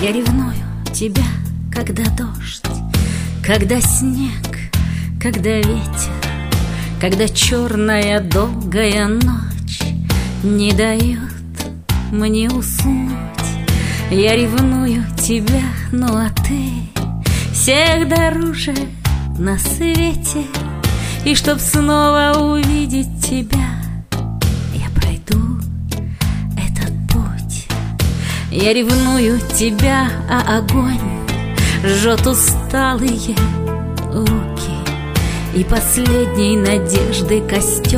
Я ревную тебя, когда дождь, когда снег, когда ветер, когда черная долгая ночь не дает мне уснуть. Я ревную тебя, ну а ты всех дороже на свете. И чтоб снова увидеть тебя, я пройду этот путь. Я ревную тебя, а огонь жжет усталые руки, и последней надежды костер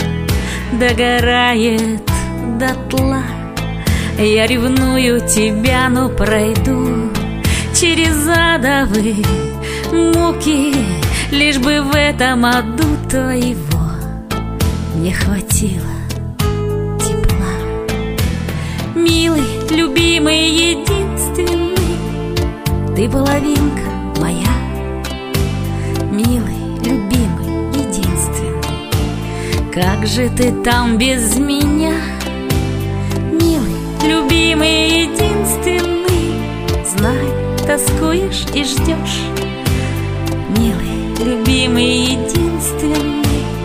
догорает дотла. Я ревную тебя, но пройду через адовые муки, лишь бы в этом аду твоего мне хватило тепла. Милый, любимый, единственный, ты половинка моя. Милый, любимый, единственный, как же ты там без меня? Милый, любимый, единственный, знай, тоскуешь и ждешь. Милый, любимый, единственный.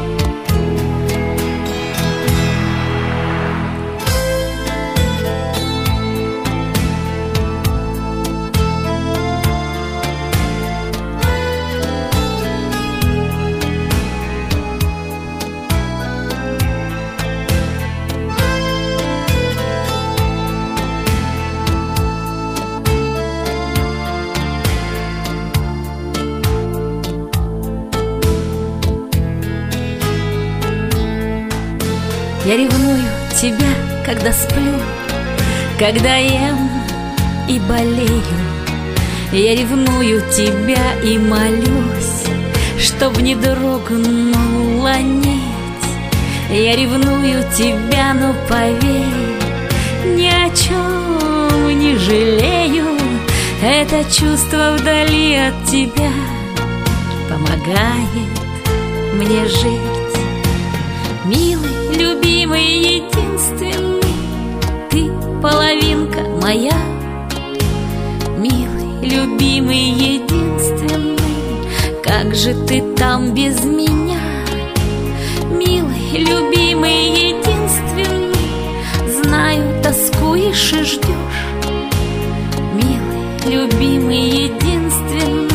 Я ревную тебя, когда сплю, когда ем и болею. Я ревную тебя и молюсь, чтоб не дрогнула нить. Я ревную тебя, но поверь, ни о чем не жалею. Это чувство вдали от тебя помогает мне жить. Милый, любимый, единственный, ты половинка моя. Милый, любимый, единственный, как же ты там без меня? Милый, любимый, единственный, знаю, тоскуешь и ждешь. Милый, любимый, единственный.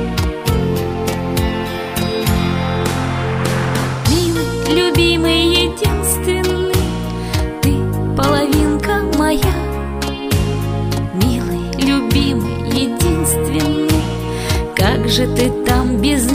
Любимый, единственный, ты половинка моя. Милый, любимый, единственный, как же ты там без